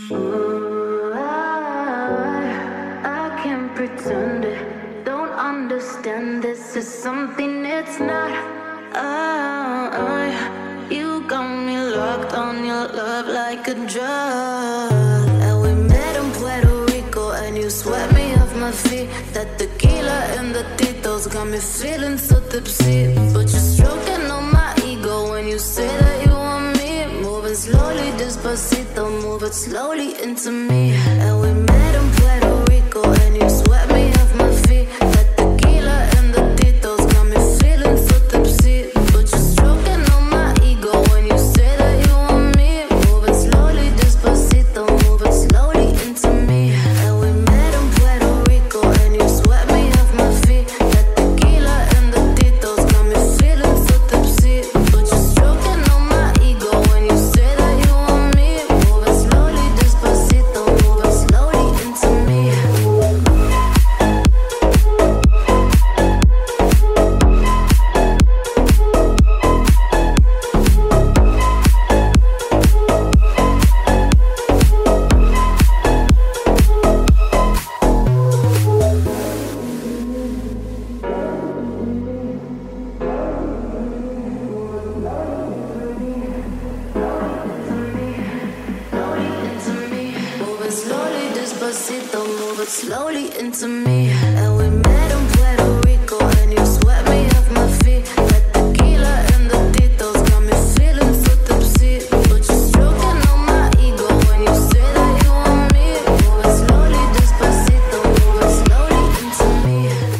I can't pretend it. Don't understand this is something it's not. You got me locked on your love like a drug. And we met in Puerto Rico, and you swept me off my feet. That tequila and the titos got me feeling so tipsy. But you're stroking on my ego when you say that you want me. Moving slowly, despacito, move it slowly into me. And we met in Puerto Rico, and you swept me off my feet. That tequila and the titos got me feeling so tipsy. But you're stroking on my ego when you say that you want me. Moving slowly, despacito, move it slowly into me. And we met in Puerto Rico, and you swept me off my feet. That tequila and the titos got me feeling so tipsy. But you're stroking on my ego when you say that you want me. Moving slowly, despacito, move it slowly into me. Moving slowly, despacito, move it slowly into me. And we met in Puerto Rico, and you swept me off my feet. That tequila and the titos got me feeling so tipsy. But you're stroking on my ego when you say that you want me. Moving slowly, despacito, move it slowly into me.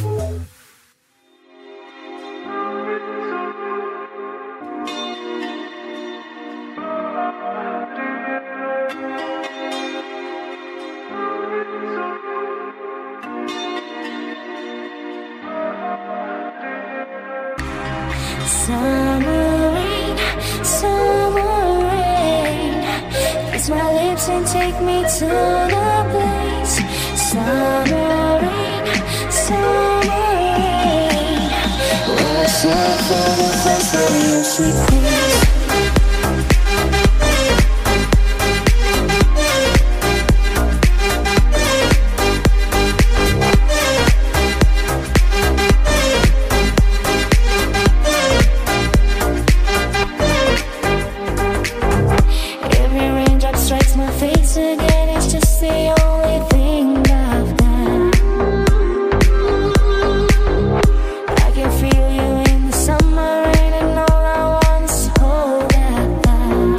Summer rain, summer rain. Kiss my lips and take me to the place. Summer rain, summer rain. When I see you for the first time, your sweet face. Every raindrop strikes my face again. It's just the only thing I've done. I can feel you in the summer rain, and all I want is to hold that down.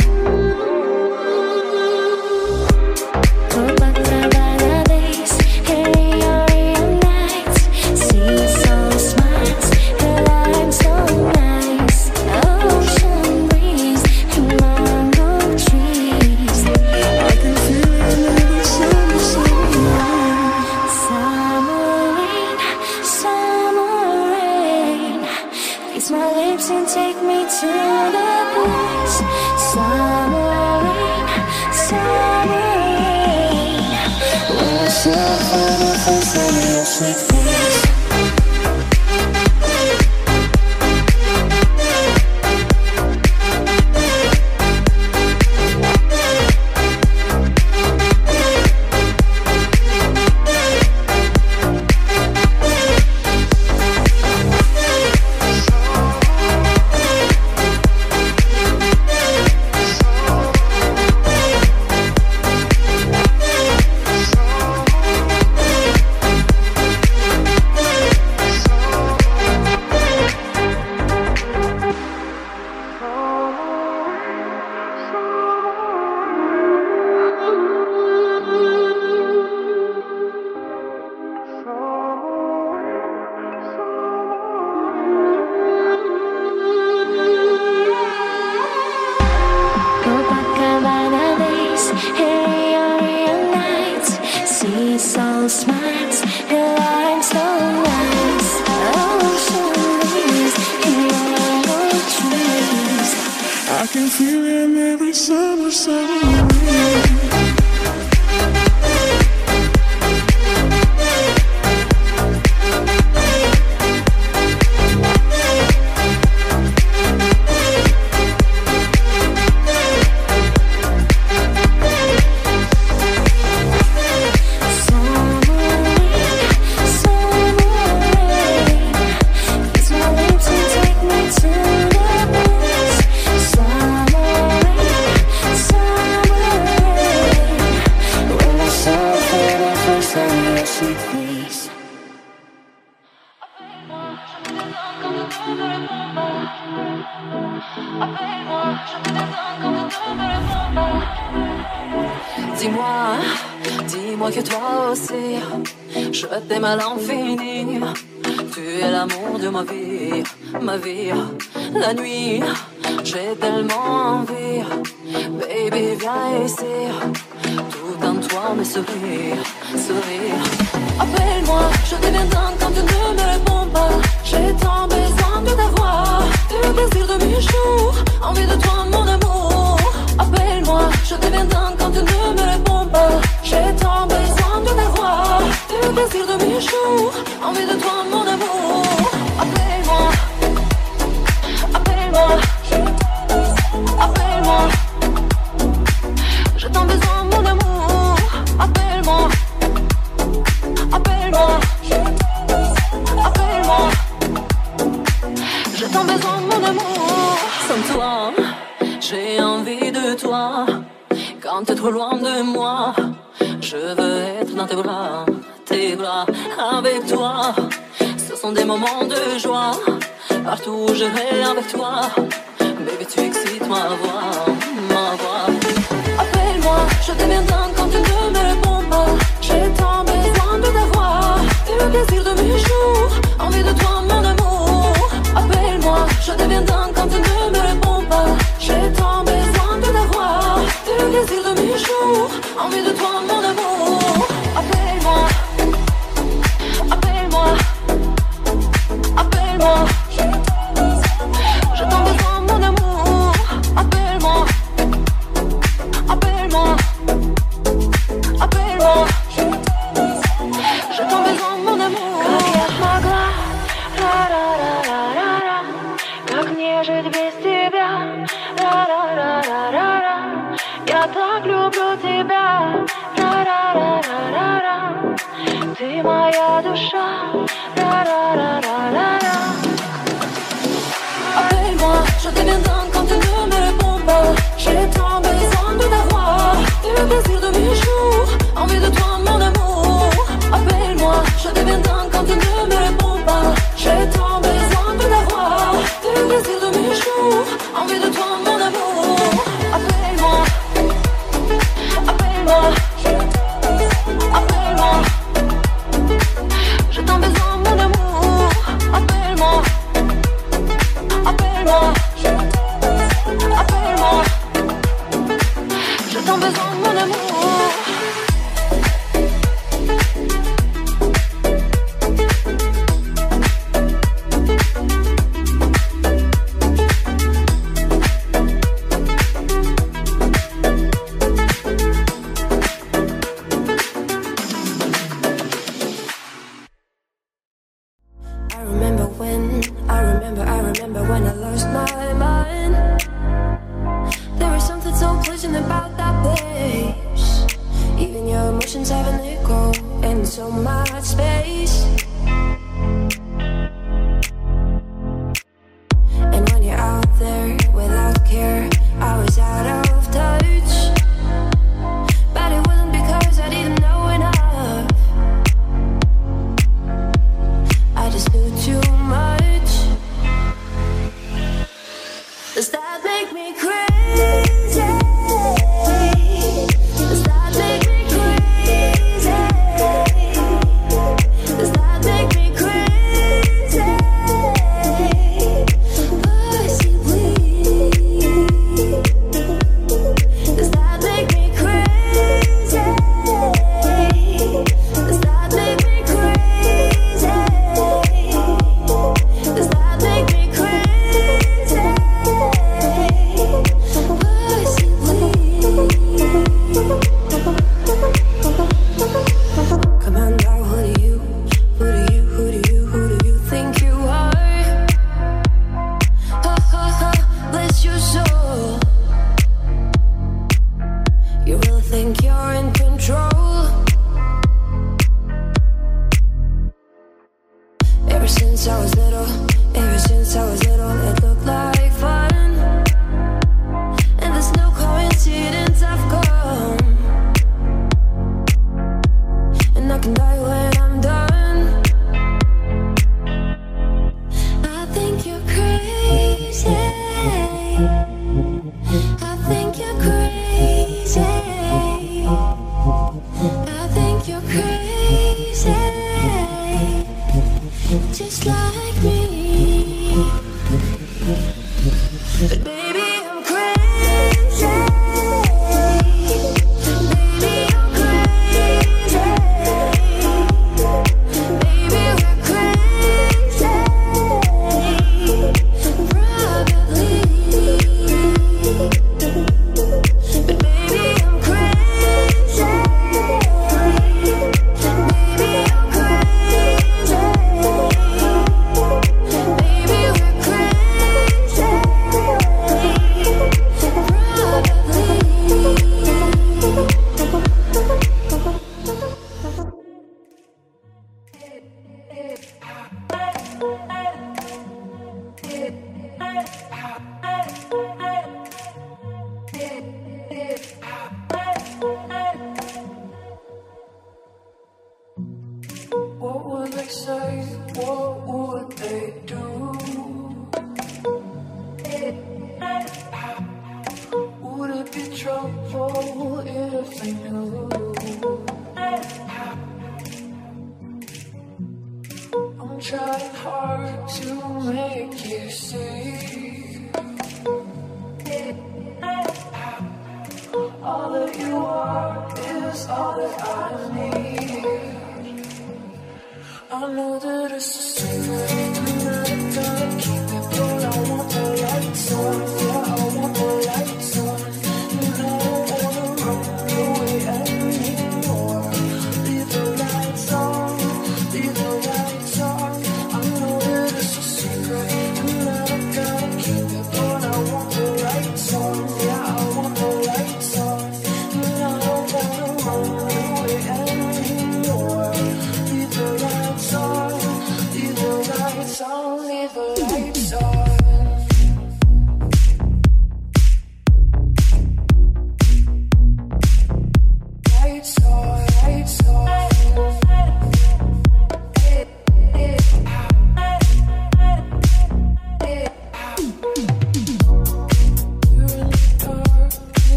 Copacabana days, Rio nights, sea so smiles, her lime so nice, ocean breeze, and mango trees. I can feel it in the summer, summer rain, summer rain. Kiss my lips and take me to the place. Summer rain, summer rain. When I see you for the first time, your sweet face. Copacabana days, Rio nights, sea so smiles, her lime so nice, ocean breeze, mango trees. I can feel it in every summer, summer rain. Dis-moi que toi aussi, je t'aime à l'infini. Tu es l'amour de ma vie, la nuit. J'ai tellement envie, baby viens ici. Tout en toi me sourire. Appelle-moi, je deviens dingue quand tu ne me réponds pas. J'ai tant besoin de t'avoir, du plaisir de mes jours, envie de toi mon amour. Appelle-moi, je deviens dingue quand tu ne me réponds pas. J'ai tant besoin de t'avoir, du plaisir de mes jours, envie de toi mon amour. Appelle-moi, appelle-moi, appelle-moi. J'ai tant besoin mon amour. Appelle-moi, appelle-moi, appelle-moi. J'ai tant besoin mon amour. Sans toi, j'ai envie de toi. Quand t'es trop loin de moi, je veux être dans tes bras avec toi. Ce sont des moments de joie, partout où je vais avec toi. Baby, tu excites ma voix. Appelle-moi, je deviens dingue quand tu ne me réponds pas. J'ai tant besoin de t'avoir, du plaisir de mes jours, envie de toi mon amour. Appelle-moi, je deviens dingue quand tu ne me réponds pas. J'ai tant besoin de t'avoir, du plaisir de mes jours, envie de toi mon amour. Appelle-moi, appelle-moi, appelle-moi. J'ai tant besoin mon amour. Appelle-moi, appelle-moi, appelle-moi. J'ai tant besoin mon amour. Как я смогла, ра-ра-ра-ра-ра-ра, как мне жить без тебя, ра-ра-ра-ра-ра-ра. Я так люблю тебя, ра-ра-ра-ра-ра-ра. Ты моя душа, ра-ра-ра-ра-ра-ра. Appelle-moi, je deviens dingue quand tu ne me réponds pas. J'ai tant besoin de t'avoir, du plaisir de mes jours, envie de toi mon amour. Appelle-moi, je deviens dingue quand tu ne me réponds pas. J'ai tant besoin de t'avoir, du plaisir de mes jours, envie de toi mon amour. Appelle-moi, appelle-moi, appelle-moi. J'ai tant besoin mon amour. Appelle-moi, appelle-moi, appelle-moi. J'ai tant besoin de mon amour. I remember when I lost my mind. There was something so pleasant about that place. Even your emotions have an echo in so much space. And when you're out there without care, I was out of touch. But it wasn't because I didn't know enough. I just knew too much. Does that make me crazy? Does that make me crazy? Does that say, what would they do? Would it be trouble if they knew? I'm trying hard to make you see all that you are is all that I need. I know that it's